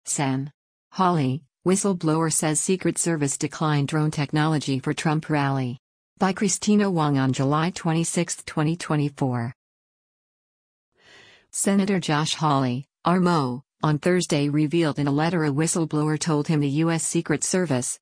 Sen. Hawley, whistleblower says Secret Service declined drone technology for Trump rally. By Christina Wong on July 26, 2024. Senator Josh Hawley, RMO, on Thursday revealed in a letter a whistleblower told him the U.S. Secret Service,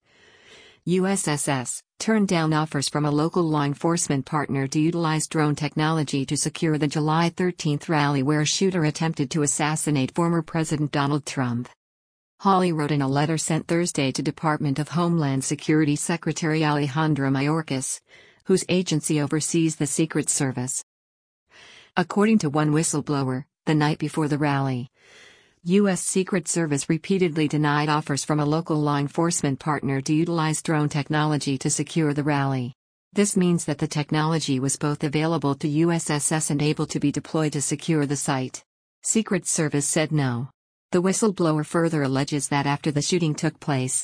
USSS, turned down offers from a local law enforcement partner to utilize drone technology to secure the July 13 rally where a shooter attempted to assassinate former President Donald Trump. Hawley wrote in a letter sent Thursday to Department of Homeland Security Secretary Alejandro Mayorkas, whose agency oversees the Secret Service. According to one whistleblower, the night before the rally, U.S. Secret Service repeatedly denied offers from a local law enforcement partner to utilize drone technology to secure the rally. This means that the technology was both available to USSS and able to be deployed to secure the site. Secret Service said no. The whistleblower further alleges that after the shooting took place,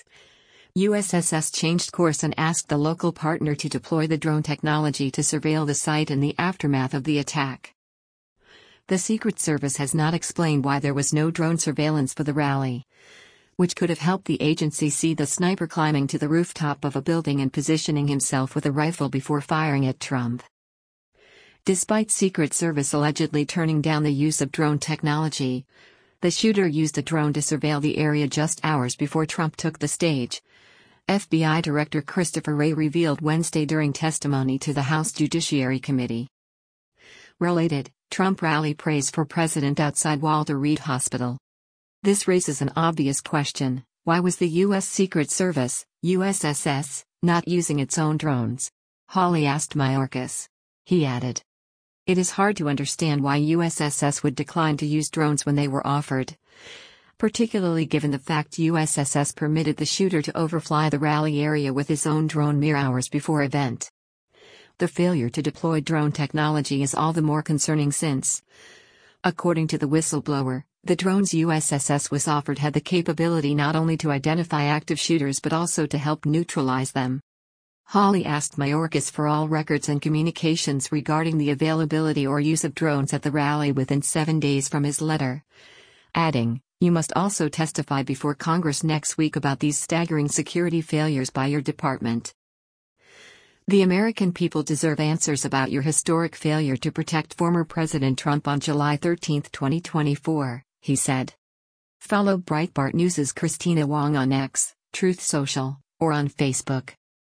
USSS changed course and asked the local partner to deploy the drone technology to surveil the site in the aftermath of the attack. The Secret Service has not explained why there was no drone surveillance for the rally, which could have helped the agency see the sniper climbing to the rooftop of a building and positioning himself with a rifle before firing at Trump. Despite Secret Service allegedly turning down the use of drone technology, the shooter used a drone to surveil the area just hours before Trump took the stage, FBI Director Christopher Wray revealed Wednesday during testimony to the House Judiciary Committee. Related, Trump rally praise for president outside Walter Reed Hospital. This raises an obvious question: why was the U.S. Secret Service, USSS, not using its own drones? Hawley asked Mayorkas. He added, "It is hard to understand why USSS would decline to use drones when they were offered, particularly given the fact USSS permitted the shooter to overfly the rally area with his own drone mere hours before event." The failure to deploy drone technology is all the more concerning since, according to the whistleblower, the drones USSS was offered had the capability not only to identify active shooters but also to help neutralize them. Hawley asked Mayorkas for all records and communications regarding the availability or use of drones at the rally within 7 days from his letter, adding, "You must also testify before Congress next week about these staggering security failures by your department. The American people deserve answers about your historic failure to protect former President Trump on July 13, 2024, he said. Follow Breitbart News' Christina Wong on X, Truth Social, or on Facebook.